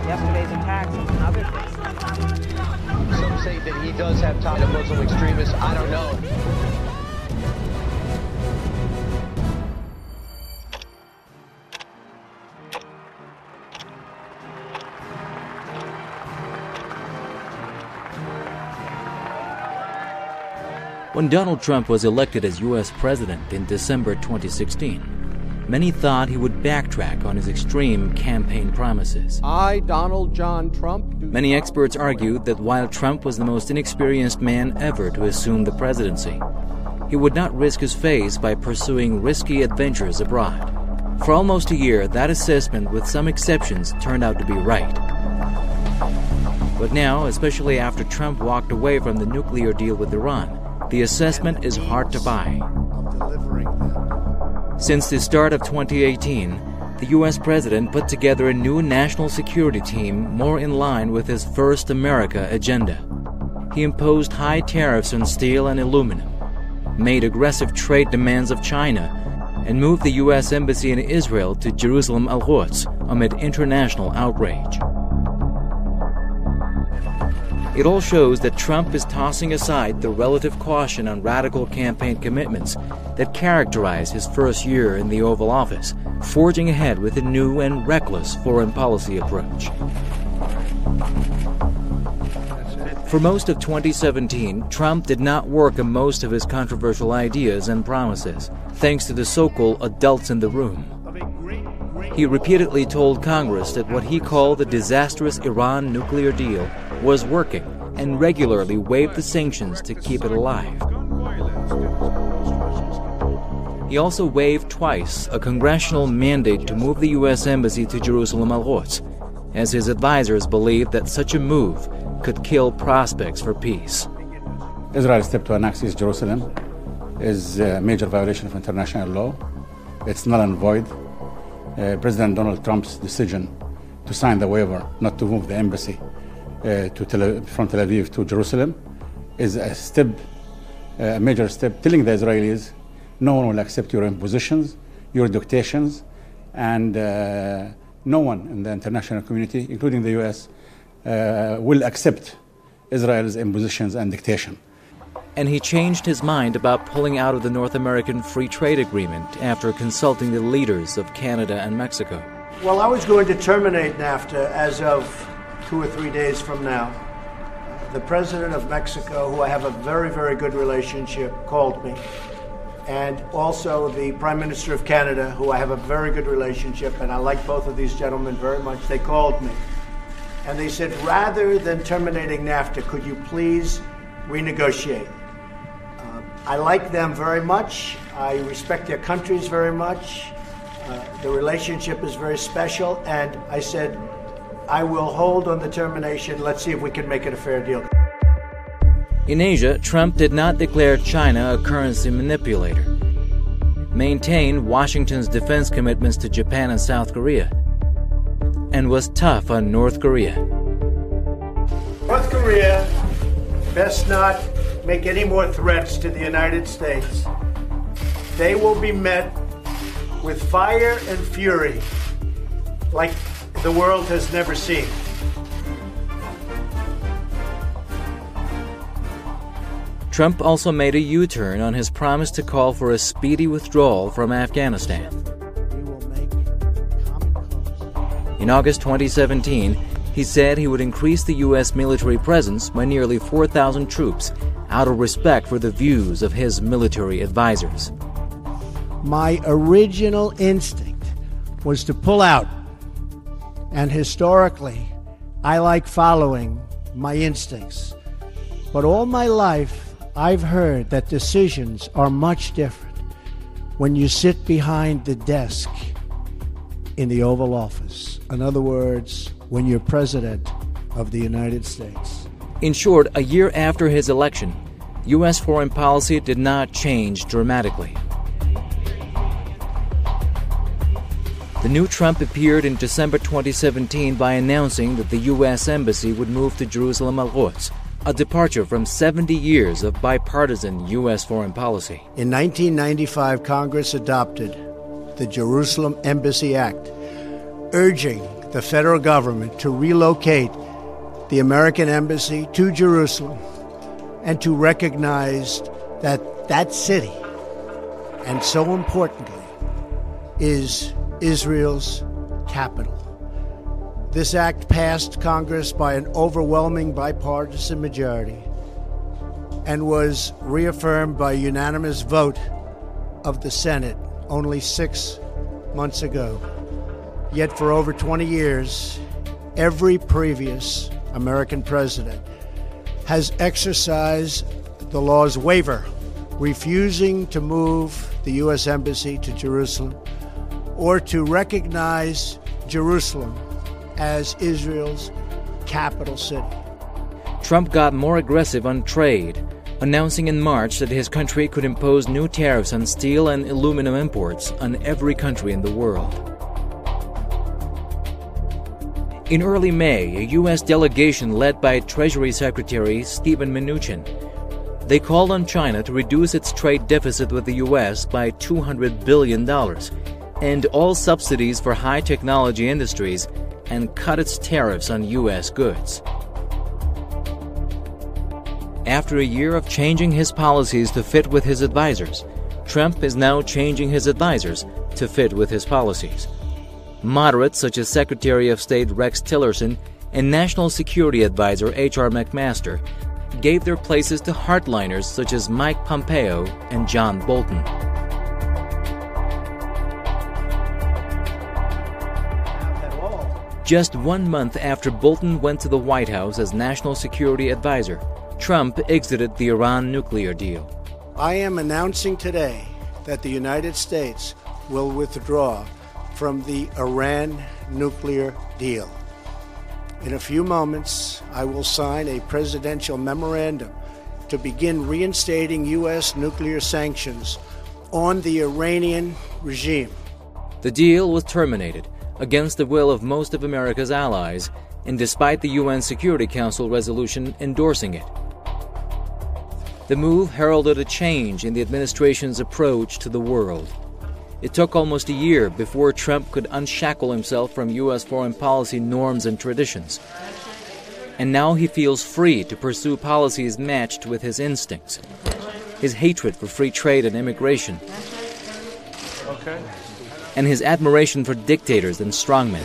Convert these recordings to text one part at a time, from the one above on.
yesterday's attacks and other things. Some say that he does have ties to Muslim extremists. I don't know. When Donald Trump was elected as U.S. president in December 2016, many thought he would backtrack on his extreme campaign promises. I, Donald John Trump. Many experts argued that while Trump was the most inexperienced man ever to assume the presidency, he would not risk his face by pursuing risky adventures abroad. For almost a year, that assessment, with some exceptions, turned out to be right. But now, especially after Trump walked away from the nuclear deal with Iran, the assessment is hard to buy. Since the start of 2018, the U.S. president put together a new national security team more in line with his First America agenda. He imposed high tariffs on steel and aluminum, made aggressive trade demands of China, and moved the U.S. Embassy in Israel to Jerusalem Al-Quds amid international outrage. It all shows that Trump is tossing aside the relative caution on radical campaign commitments that characterized his first year in the Oval Office, forging ahead with a new and reckless foreign policy approach. For most of 2017, Trump did not work on most of his controversial ideas and promises, thanks to the so-called adults in the room. He repeatedly told Congress that what he called the disastrous Iran nuclear deal was working, and regularly waived the sanctions to keep it alive. He also waived twice a congressional mandate to move the U.S. Embassy to Jerusalem Al-Quds, as his advisors believed that such a move could kill prospects for peace. Israel's step to annex East Jerusalem is a major violation of international law. It's null and void. President Donald Trump's decision to sign the waiver not to move the embassy from Tel Aviv to Jerusalem is a major step, telling the Israelis, no one will accept your impositions, your dictations, and no one in the international community, including the U.S., will accept Israel's impositions and dictation. And he changed his mind about pulling out of the North American Free Trade Agreement after consulting the leaders of Canada and Mexico. Well, I was going to terminate NAFTA as of 2 or 3 days from now. The president of Mexico, who I have a very, very good relationship, called me. And also the Prime Minister of Canada, who I have a very good relationship, and I like both of these gentlemen very much, they called me. And they said, rather than terminating NAFTA, could you please renegotiate? I like them very much. I respect their countries very much. The relationship is very special. And I said, I will hold on the termination. Let's see if we can make it a fair deal. In Asia, Trump did not declare China a currency manipulator, maintained Washington's defense commitments to Japan and South Korea, and was tough on North Korea. North Korea best not make any more threats to the United States. They will be met with fire and fury like the world has never seen. Trump also made a U-turn on his promise to call for a speedy withdrawal from Afghanistan. In August 2017, he said he would increase the U.S. military presence by nearly 4,000 troops out of respect for the views of his military advisors. My original instinct was to pull out. And historically, I like following my instincts. But all my life, I've heard that decisions are much different when you sit behind the desk in the Oval Office. In other words, when you're President of the United States. In short, a year after his election, U.S. foreign policy did not change dramatically. The new Trump appeared in December 2017 by announcing that the U.S. Embassy would move to Jerusalem Al-Quds, a departure from 70 years of bipartisan U.S. foreign policy. In 1995, Congress adopted the Jerusalem Embassy Act, urging the federal government to relocate the American embassy to Jerusalem and to recognize that that city, and so importantly, is Israel's capital. This act passed Congress by an overwhelming bipartisan majority and was reaffirmed by a unanimous vote of the Senate only 6 months ago. Yet for over 20 years, every previous American president has exercised the law's waiver, refusing to move the U.S. Embassy to Jerusalem or to recognize Jerusalem as Israel's capital city. Trump got more aggressive on trade, announcing in March that his country could impose new tariffs on steel and aluminum imports on every country in the world. In early May, a U.S. delegation led by Treasury Secretary Steven Mnuchin, they called on China to reduce its trade deficit with the U.S. by $200 billion, end all subsidies for high-technology industries, and cut its tariffs on U.S. goods. After a year of changing his policies to fit with his advisors, Trump is now changing his advisors to fit with his policies. Moderates such as Secretary of State Rex Tillerson and National Security Advisor H.R. McMaster gave their places to hardliners such as Mike Pompeo and John Bolton. Just 1 month after Bolton went to the White House as National Security Advisor, Trump exited the Iran nuclear deal. I am announcing today that the United States will withdraw from the Iran nuclear deal. In a few moments, I will sign a presidential memorandum to begin reinstating U.S. nuclear sanctions on the Iranian regime. The deal was terminated against the will of most of America's allies and despite the UN Security Council resolution endorsing it. The move heralded a change in the administration's approach to the world. It took almost a year before Trump could unshackle himself from U.S. foreign policy norms and traditions. And now he feels free to pursue policies matched with his instincts, his hatred for free trade and immigration, and his admiration for dictators and strongmen.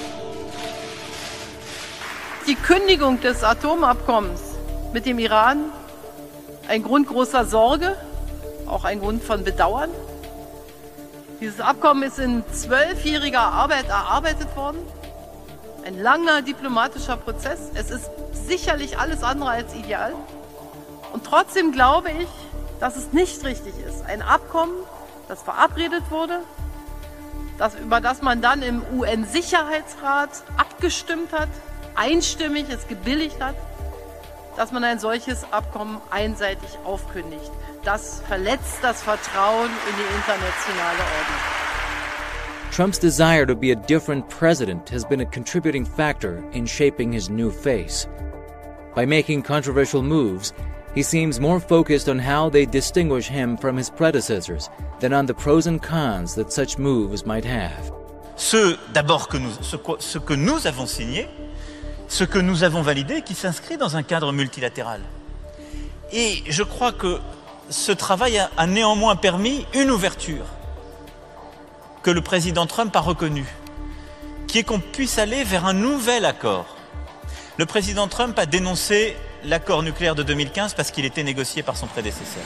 Die Kündigung des Atomabkommens mit dem Iran, ein Grund großer Sorge, auch ein Grund von Bedauern. Dieses Abkommen ist in 12-jähriger Arbeit erarbeitet worden. Ein langer diplomatischer Prozess. Es ist sicherlich alles andere als ideal. Und trotzdem glaube ich, dass es nicht richtig ist. Ein Abkommen, das verabredet wurde, über das man dann im UN-Sicherheitsrat abgestimmt hat, einstimmig es gebilligt hat, dass man ein solches Abkommen einseitig aufkündigt. Das verletzt das Vertrauen in die internationale Ordnung. Trump's desire to be a different president has been a contributing factor in shaping his new face. By making controversial moves, he seems more focused on how they distinguish him from his predecessors than on the pros and cons that such moves might have. D'abord ce que nous avons signé, ce que nous avons validé, qui s'inscrit dans un cadre multilatéral. Et je crois que ce travail a néanmoins permis une ouverture que le président Trump a reconnue, qui est qu'on puisse aller vers un nouvel accord. Le président Trump a dénoncé l'accord nucléaire de 2015 parce qu'il était négocié par son prédécesseur.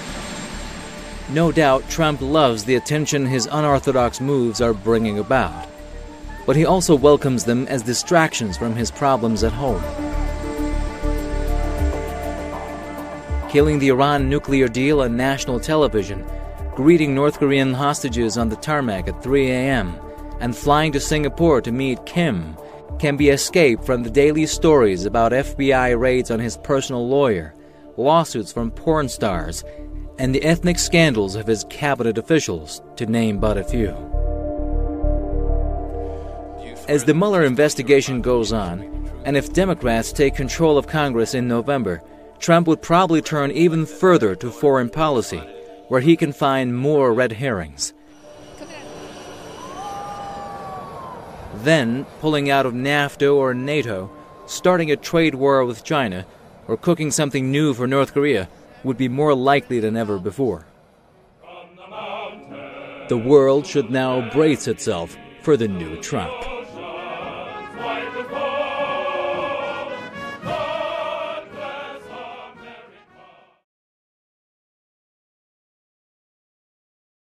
No doubt Trump loves the attention his unorthodox moves are bringing about, but he also welcomes them as distractions from his problems at home. Killing the Iran nuclear deal on national television, greeting North Korean hostages on the tarmac at 3 a.m., and flying to Singapore to meet Kim can be escape from the daily stories about FBI raids on his personal lawyer, lawsuits from porn stars, and the ethnic scandals of his cabinet officials, to name but a few. As the Mueller investigation goes on, and if Democrats take control of Congress in November, Trump would probably turn even further to foreign policy, where he can find more red herrings. Then, pulling out of NAFTA or NATO, starting a trade war with China, or cooking something new for North Korea would be more likely than ever before. The world should now brace itself for the new Trump.